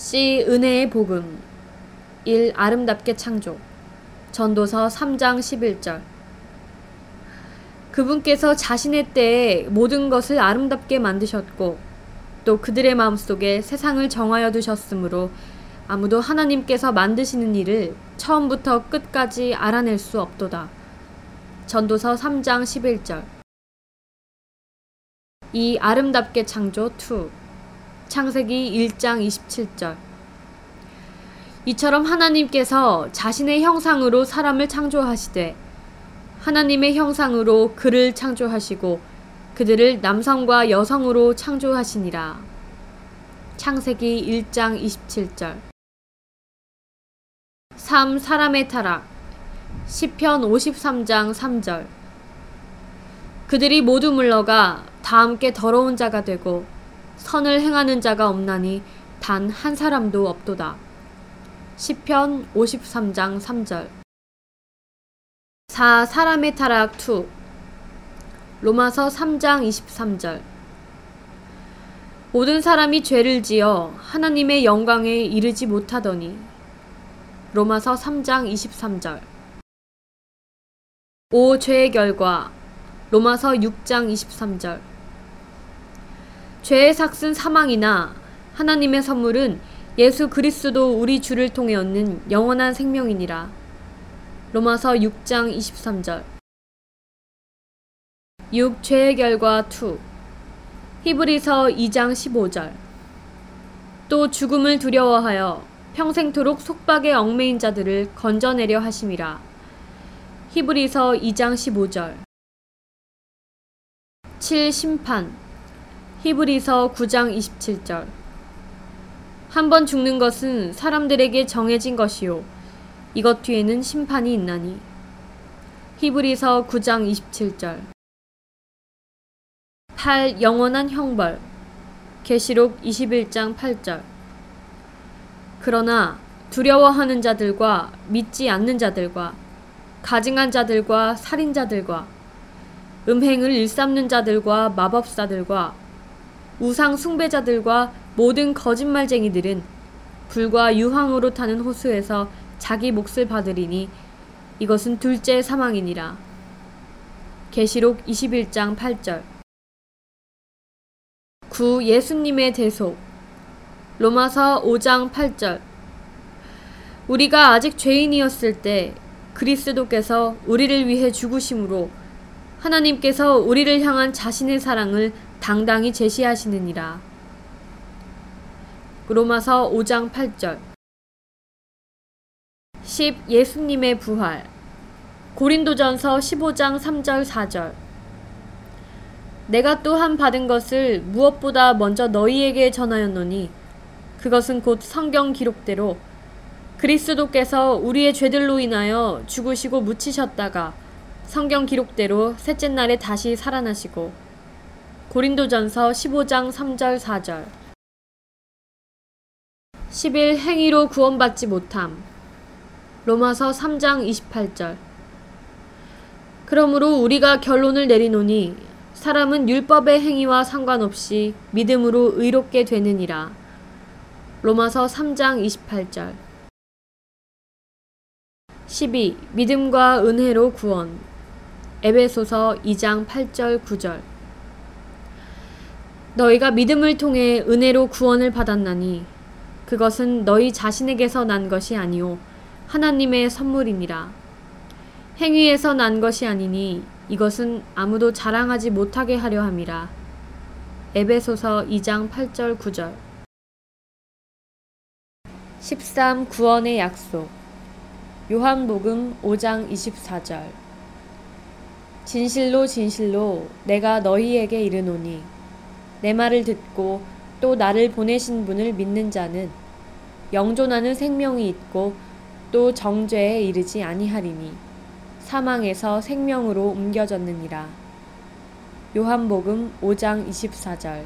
C. 은혜의 복음 1. 아름답게 창조 전도서 3장 11절 그분께서 자신의 때에 모든 것을 아름답게 만드셨고 또 그들의 마음속에 세상을 정하여 두셨으므로 아무도 하나님께서 만드시는 일을 처음부터 끝까지 알아낼 수 없도다. 전도서 3장 11절 2. 아름답게 창조 2. 창세기 1장 27절 이처럼 하나님께서 자신의 형상으로 사람을 창조하시되 하나님의 형상으로 그를 창조하시고 그들을 남성과 여성으로 창조하시니라. 창세기 1장 27절 3. 사람의 타락 시편 53장 3절 그들이 모두 물러가 다 함께 더러운 자가 되고 선을 행하는 자가 없나니 단 한 사람도 없도다. 시편 53장 3절 4. 사람의 타락 2 로마서 3장 23절 모든 사람이 죄를 지어 하나님의 영광에 이르지 못하더니 로마서 3장 23절 5. 죄의 결과 로마서 6장 23절 죄의 삭은 사망이나 하나님의 선물은 예수 그리스도 우리 주를 통해 얻는 영원한 생명이니라. 로마서 6장 23절 6. 죄의 결과 2 히브리서 2장 15절 또 죽음을 두려워하여 평생토록 속박에 얽매인 자들을 건져내려 하심이라. 히브리서 2장 15절 7. 심판 히브리서 9장 27절 한 번 죽는 것은 사람들에게 정해진 것이요 이것 뒤에는 심판이 있나니. 히브리서 9장 27절 8. 영원한 형벌 계시록 21장 8절 그러나 두려워하는 자들과 믿지 않는 자들과 가증한 자들과 살인자들과 음행을 일삼는 자들과 마법사들과 우상 숭배자들과 모든 거짓말쟁이들은 불과 유황으로 타는 호수에서 자기 몫을 받으리니 이것은 둘째 사망이니라. 계시록 21장 8절 9. 예수님의 대속 로마서 5장 8절 우리가 아직 죄인이었을 때 그리스도께서 우리를 위해 죽으심으로 하나님께서 우리를 향한 자신의 사랑을 당당히 제시하시느니라. 로마서 5장 8절 10. 예수님의 부활 고린도전서 15장 3절 4절 내가 또한 받은 것을 무엇보다 먼저 너희에게 전하였노니 그것은 곧 성경 기록대로 그리스도께서 우리의 죄들로 인하여 죽으시고 묻히셨다가 성경 기록대로 셋째 날에 다시 살아나시고 고린도전서 15장 3절 4절 11. 행위로 구원받지 못함 로마서 3장 28절 그러므로 우리가 결론을 내리노니 사람은 율법의 행위와 상관없이 믿음으로 의롭게 되느니라. 로마서 3장 28절 12. 믿음과 은혜로 구원 에베소서 2장 8절 9절 너희가 믿음을 통해 은혜로 구원을 받았나니 그것은 너희 자신에게서 난 것이 아니오 하나님의 선물이니라. 행위에서 난 것이 아니니 이것은 아무도 자랑하지 못하게 하려 함이라. 에베소서 2장 8절 9절 13. 구원의 약속 요한복음 5장 24절 진실로 진실로 내가 너희에게 이르노니 내 말을 듣고 또 나를 보내신 분을 믿는 자는 영존하는 생명이 있고 또 정죄에 이르지 아니하리니 사망에서 생명으로 옮겨졌느니라. 요한복음 5장 24절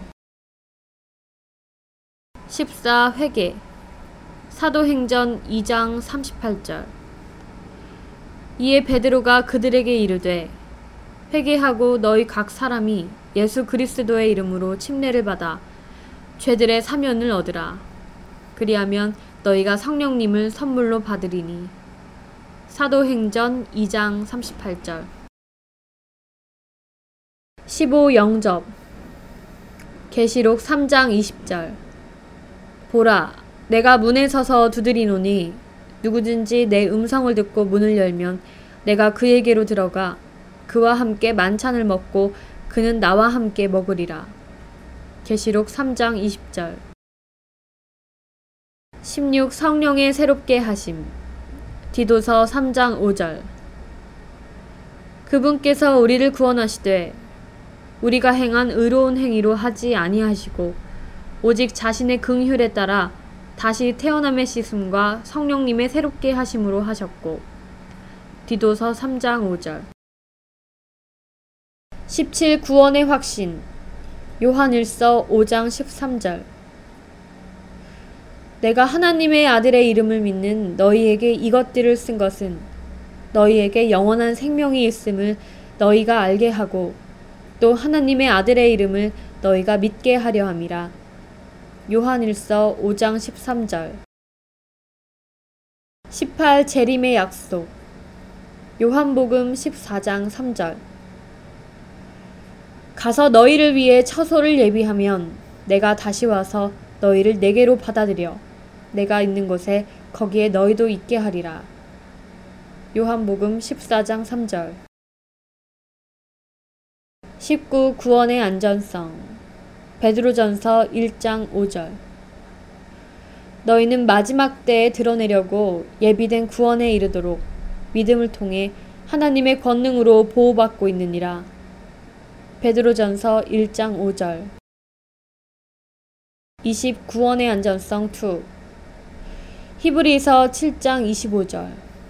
14. 회개 사도행전 2장 38절 이에 베드로가 그들에게 이르되 회개하고 너희 각 사람이 예수 그리스도의 이름으로 침례를 받아 죄들의 사면을 얻으라. 그리하면 너희가 성령님을 선물로 받으리니. 사도행전 2장 38절. 15 영접. 계시록 3장 20절. 보라, 내가 문에 서서 두드리노니 누구든지 내 음성을 듣고 문을 열면 내가 그에게로 들어가 그와 함께 만찬을 먹고 그는 나와 함께 먹으리라. 계시록 3장 20절. 16 성령의 새롭게 하심. 디도서 3장 5절. 그분께서 우리를 구원하시되 우리가 행한 의로운 행위로 하지 아니하시고 오직 자신의 긍휼에 따라 다시 태어남의 씻음과 성령님의 새롭게 하심으로 하셨고. 디도서 3장 5절. 17 구원의 확신. 요한일서 5장 13절. 내가 하나님의 아들의 이름을 믿는 너희에게 이것들을 쓴 것은 너희에게 영원한 생명이 있음을 너희가 알게 하고 또 하나님의 아들의 이름을 너희가 믿게 하려 함이라. 요한일서 5장 13절. 18 재림의 약속. 요한복음 14장 3절. 가서 너희를 위해 처소를 예비하면 내가 다시 와서 너희를 내게로 받아들여 내가 있는 곳에 거기에 너희도 있게 하리라. 요한복음 14장 3절. 19 구원의 안전성. 베드로전서 1장 5절. 너희는 마지막 때에 드러내려고 예비된 구원에 이르도록 믿음을 통해 하나님의 권능으로 보호받고 있느니라. 베드로전서 1장 5절. 20 구원의 안전성 2. 히브리서 7장 25절.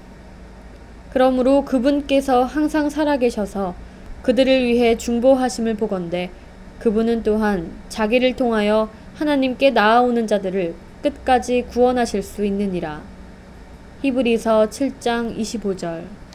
그러므로 그분께서 항상 살아계셔서 그들을 위해 중보하심을 보건대 그분은 또한 자기를 통하여 하나님께 나아오는 자들을 끝까지 구원하실 수 있느니라. 히브리서 7장 25절.